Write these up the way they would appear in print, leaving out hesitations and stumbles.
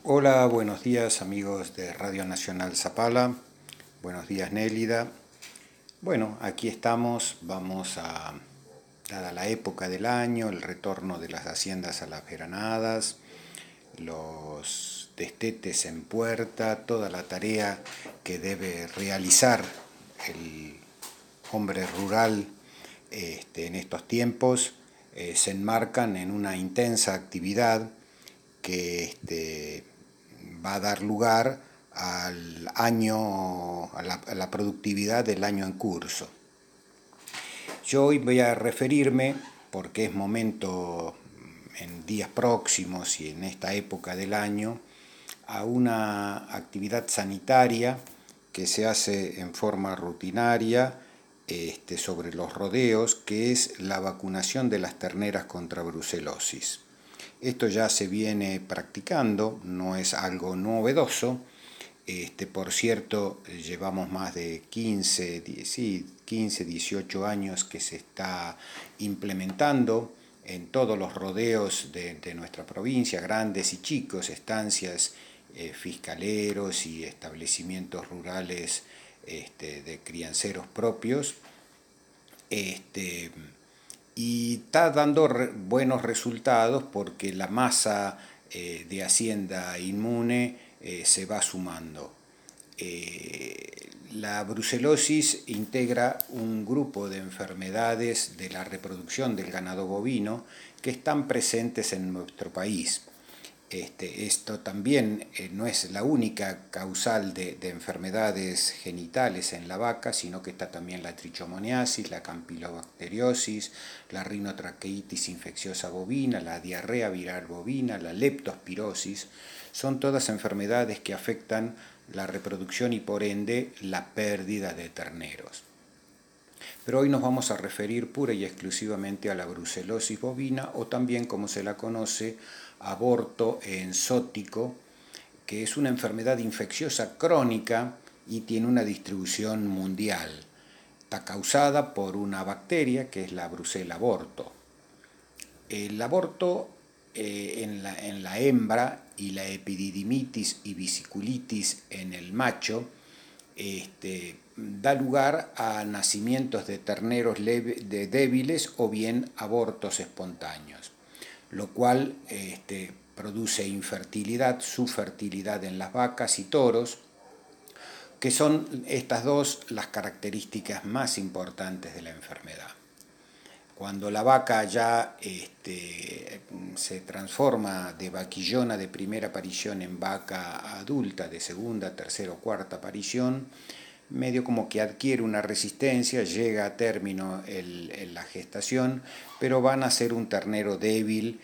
Hola, buenos días amigos de Radio Nacional Zapala. Buenos días Nélida. Bueno, aquí estamos, dada la época del año, el retorno de las haciendas a las veranadas, los destetes en puerta, toda la tarea que debe realizar el hombre rural en estos tiempos, se enmarcan en una intensa actividad que va a dar lugar al año, a la productividad del año en curso. Yo hoy voy a referirme, porque es momento en días próximos y en esta época del año, a una actividad sanitaria que se hace en forma rutinaria sobre los rodeos, que es la vacunación de las terneras contra brucelosis. Esto ya se viene practicando, no es algo novedoso. Por cierto, llevamos más de 15, 18 años que se está implementando en todos los rodeos de nuestra provincia, grandes y chicos, estancias, fiscaleros y establecimientos rurales de crianceros propios. Y está dando buenos resultados porque la masa de hacienda inmune se va sumando. La brucelosis integra un grupo de enfermedades de la reproducción del ganado bovino que están presentes en nuestro país. Esto también no es la única causal de enfermedades genitales en la vaca, sino que está también la trichomoniasis, la campilobacteriosis, la rinotraqueitis infecciosa bovina, la diarrea viral bovina, la leptospirosis. Son todas enfermedades que afectan la reproducción y por ende la pérdida de terneros. Pero hoy nos vamos a referir pura y exclusivamente a la brucelosis bovina, o también, como se la conoce, aborto enzótico, que es una enfermedad infecciosa crónica y tiene una distribución mundial. Está causada por una bacteria que es la Brucella aborto. El aborto en la hembra y la epididimitis y vesiculitis en el macho da lugar a nacimientos de terneros débiles o bien abortos espontáneos, lo cual produce infertilidad, subfertilidad en las vacas y toros, que son estas dos las características más importantes de la enfermedad. Cuando la vaca ya se transforma de vaquillona de primera aparición en vaca adulta de segunda, tercera o cuarta aparición, medio como que adquiere una resistencia, llega a término la gestación, pero van a ser un ternero débil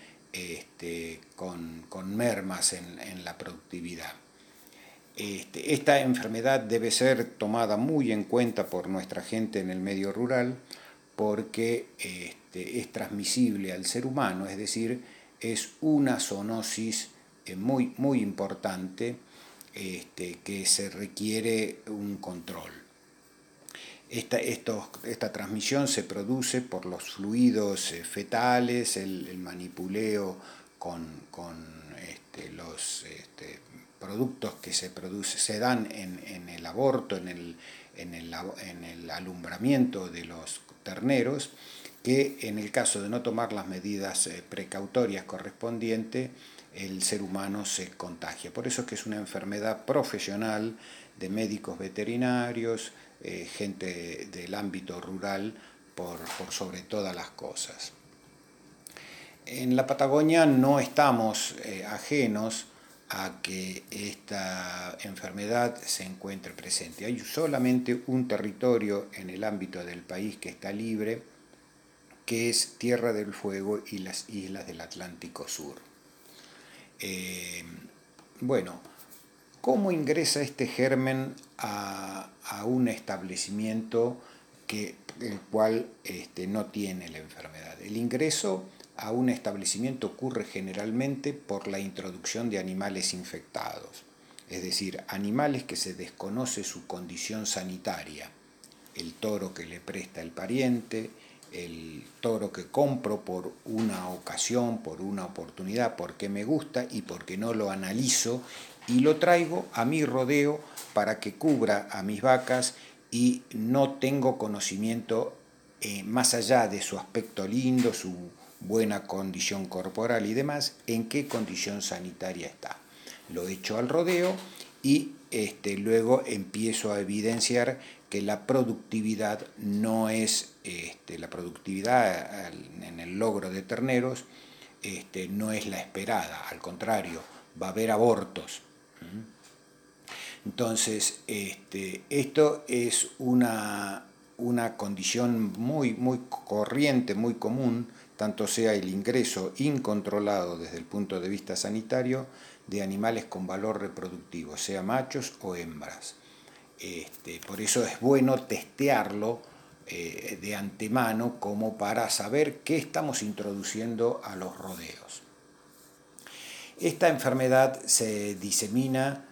con mermas en la productividad. Esta enfermedad debe ser tomada muy en cuenta por nuestra gente en el medio rural, porque es transmisible al ser humano, es decir, es una zoonosis muy, muy importante que se requiere un control. Esta transmisión se produce por los fluidos fetales, el manipuleo con los productos que se dan en el aborto, en el alumbramiento de los terneros, que en el caso de no tomar las medidas precautorias correspondientes, el ser humano se contagia. Por eso es que es una enfermedad profesional de médicos veterinarios, gente del ámbito rural, por sobre todas las cosas. En la Patagonia no estamos ajenos a que esta enfermedad se encuentre presente. Hay solamente un territorio en el ámbito del país que está libre, que es Tierra del Fuego y las islas del Atlántico Sur. Bueno, ¿cómo ingresa este germen a un establecimiento el cual no tiene la enfermedad? El ingreso a un establecimiento ocurre generalmente por la introducción de animales infectados, es decir, animales que se desconoce su condición sanitaria, el toro que le presta el pariente, el toro que compro por una ocasión, por una oportunidad, porque me gusta y porque no lo analizo, y lo traigo a mi rodeo para que cubra a mis vacas y no tengo conocimiento más allá de su aspecto lindo, su buena condición corporal y demás, en qué condición sanitaria está. Lo echo al rodeo y luego empiezo a evidenciar que la productividad no es, la productividad en el logro de terneros no es la esperada, al contrario, va a haber abortos. Entonces, esto es una condición muy, muy corriente, muy común, tanto sea el ingreso incontrolado desde el punto de vista sanitario de animales con valor reproductivo, sea machos o hembras. Por eso es bueno testearlo de antemano como para saber qué estamos introduciendo a los rodeos. Esta enfermedad se disemina,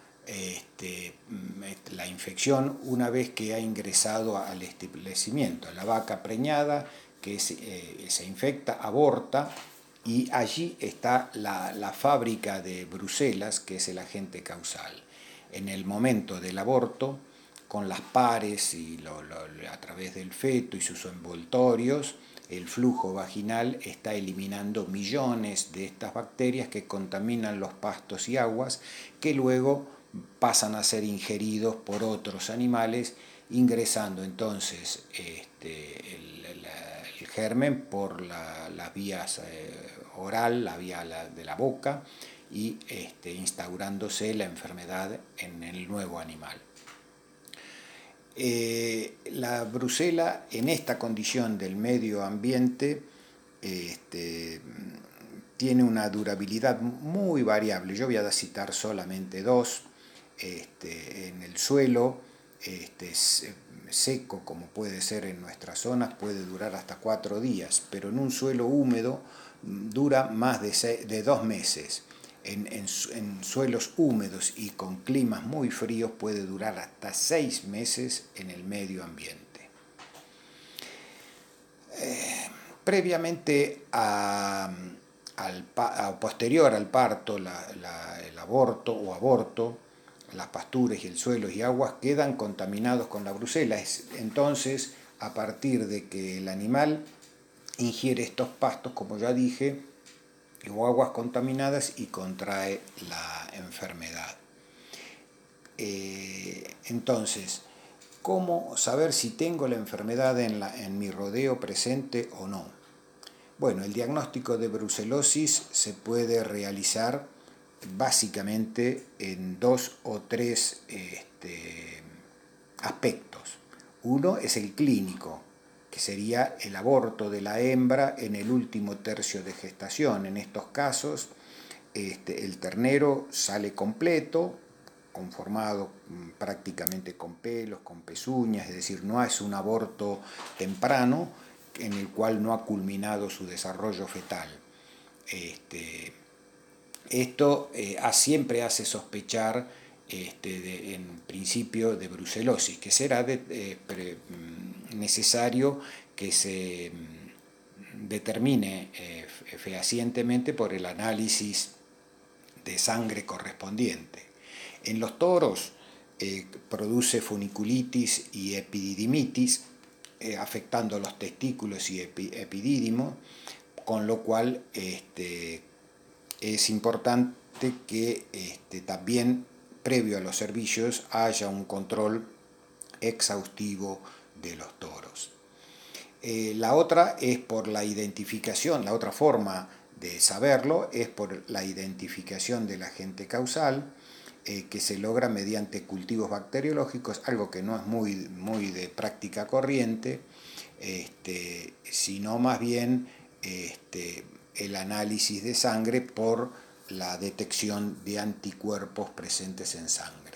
la infección, una vez que ha ingresado al establecimiento. La vaca preñada que se infecta, aborta, y allí está la fábrica de Bruselas, que es el agente causal. En el momento del aborto, con las pares y a través del feto y sus envoltorios, el flujo vaginal está eliminando millones de estas bacterias que contaminan los pastos y aguas, que luego pasan a ser ingeridos por otros animales, ingresando entonces el germen por las vías oral, la vía de la boca, y instaurándose la enfermedad en el nuevo animal. La brucela, en esta condición del medio ambiente, tiene una durabilidad muy variable. Yo voy a citar solamente dos. En el suelo seco, como puede ser en nuestras zonas, puede durar hasta 4 días, pero en un suelo húmedo dura más de 2 meses. En suelos húmedos y con climas muy fríos puede durar hasta 6 meses en el medio ambiente. Previamente posterior al parto, el aborto o aborto, las pasturas y el suelo y aguas quedan contaminados con la brucela. Entonces, a partir de que el animal ingiere estos pastos, como ya dije, o aguas contaminadas, y contrae la enfermedad. Entonces, ¿cómo saber si tengo la enfermedad en mi rodeo presente o no? Bueno, el diagnóstico de brucelosis se puede realizar básicamente en 2 o 3 aspectos. Uno es el clínico, que sería el aborto de la hembra en el último tercio de gestación. En estos casos, el ternero sale completo, conformado prácticamente con pelos, con pezuñas, es decir, no es un aborto temprano en el cual no ha culminado su desarrollo fetal. Esto siempre hace sospechar en principio de brucelosis, que será necesario que se determine fehacientemente por el análisis de sangre correspondiente. En los toros produce funiculitis y epididimitis, afectando los testículos y epidídimo, con lo cual es importante que también, previo a los servicios, haya un control exhaustivo de los toros. La otra es por la identificación, la otra forma de saberlo es por la identificación del agente causal, que se logra mediante cultivos bacteriológicos, algo que no es muy de práctica corriente, sino más bien el análisis de sangre por la detección de anticuerpos presentes en sangre.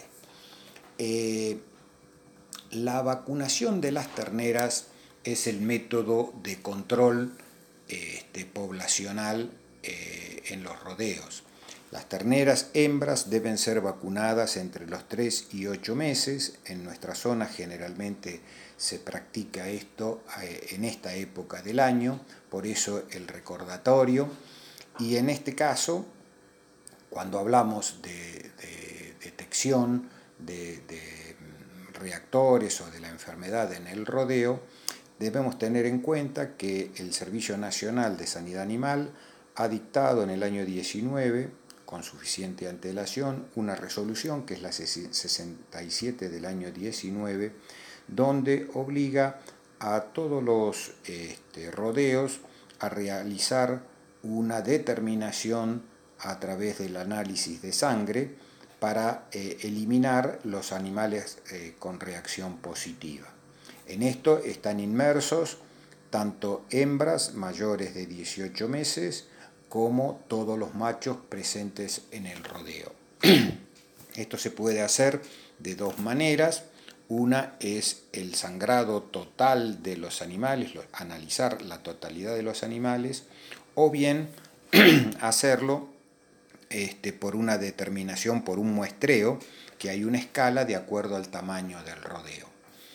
La vacunación de las terneras es el método de control poblacional en los rodeos. Las terneras hembras deben ser vacunadas entre los 3 y 8 meses. En nuestra zona generalmente se practica esto en esta época del año, por eso el recordatorio. Y en este caso, cuando hablamos de detección de reactores o de la enfermedad en el rodeo, debemos tener en cuenta que el Servicio Nacional de Sanidad Animal ha dictado en el año 19, con suficiente antelación, una resolución que es la 67 del año 19, donde obliga a todos los rodeos a realizar una determinación a través del análisis de sangre para eliminar los animales con reacción positiva. En esto están inmersos tanto hembras mayores de 18 meses como todos los machos presentes en el rodeo. Esto se puede hacer de dos maneras. Una es el sangrado total de los animales, analizar la totalidad de los animales, o bien hacerlo por una determinación, por un muestreo, que hay una escala de acuerdo al tamaño del rodeo.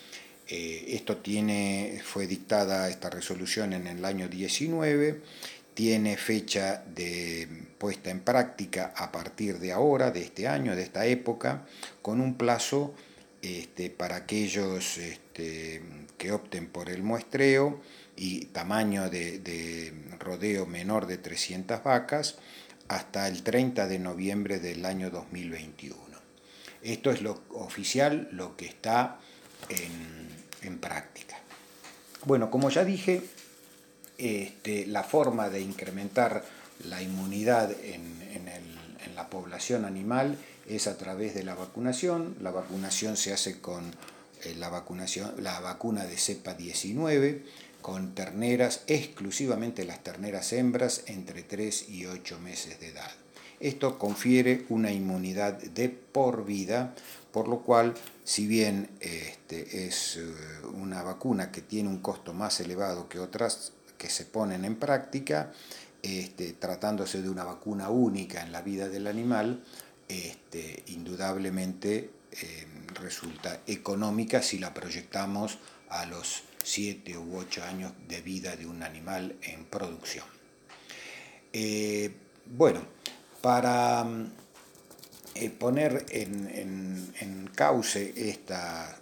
Fue dictada esta resolución en el año 19, tiene fecha de puesta en práctica a partir de ahora, de este año, de esta época, con un plazo para aquellos que opten por el muestreo y tamaño de rodeo menor de 300 vacas hasta el 30 de noviembre del año 2021. Esto es lo oficial, lo que está en práctica. Bueno, como ya dije, la forma de incrementar la inmunidad en la población animal es a través de la vacunación. La vacunación se hace con la vacuna de cepa 19, con terneras, exclusivamente las terneras hembras entre 3 y 8 meses de edad. Esto confiere una inmunidad de por vida, por lo cual, si bien es una vacuna que tiene un costo más elevado que otras que se ponen en práctica, tratándose de una vacuna única en la vida del animal, indudablemente resulta económica si la proyectamos a los 7 u 8 años de vida de un animal en producción. Bueno, para poner en cauce esta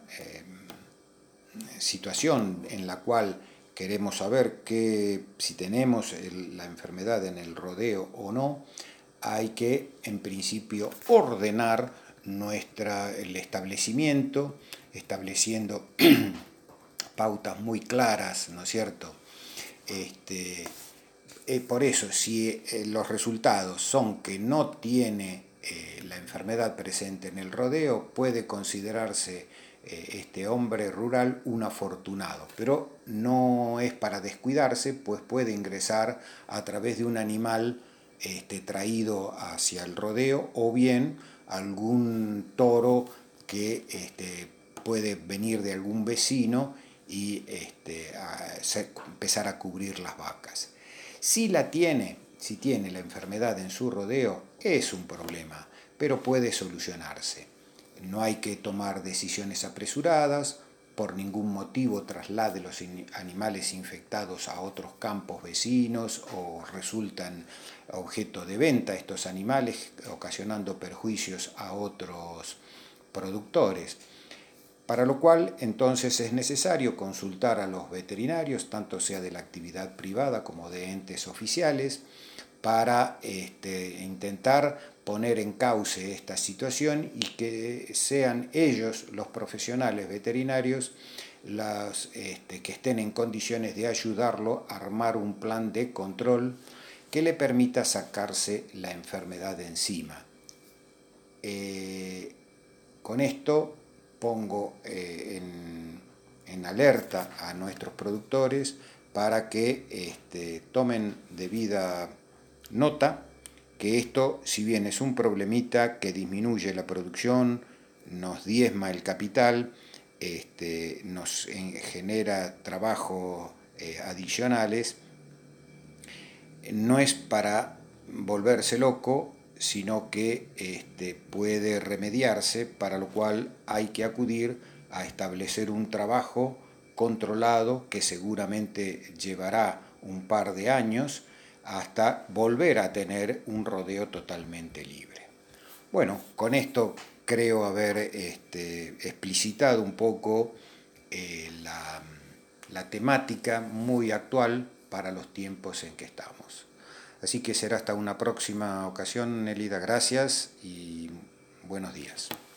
situación en la cual queremos saber si tenemos la enfermedad en el rodeo o no, hay que, en principio, ordenar el establecimiento, estableciendo pautas muy claras, ¿no es cierto? Por eso, si los resultados son que no tiene la enfermedad presente en el rodeo, puede considerarse este hombre rural un afortunado, pero no es para descuidarse, pues puede ingresar a través de un animal traído hacia el rodeo, o bien algún toro que puede venir de algún vecino y empezar a cubrir las vacas. Si tiene la enfermedad en su rodeo, es un problema, pero puede solucionarse. No hay que tomar decisiones apresuradas, por ningún motivo traslade los animales infectados a otros campos vecinos o resultan objeto de venta estos animales, ocasionando perjuicios a otros productores. Para lo cual, entonces, es necesario consultar a los veterinarios, tanto sea de la actividad privada como de entes oficiales, para intentar poner en cauce esta situación y que sean ellos, los profesionales veterinarios, que estén en condiciones de ayudarlo a armar un plan de control que le permita sacarse la enfermedad de encima. Con esto pongo en alerta a nuestros productores para que tomen debida nota que esto, si bien es un problemita que disminuye la producción, nos diezma el capital, nos genera trabajos adicionales, no es para volverse loco, sino que puede remediarse, para lo cual hay que acudir a establecer un trabajo controlado que seguramente llevará un par de años hasta volver a tener un rodeo totalmente libre. Bueno, con esto creo haber explicitado un poco la temática muy actual para los tiempos en que estamos. Así que será hasta una próxima ocasión, Elida. Gracias y buenos días.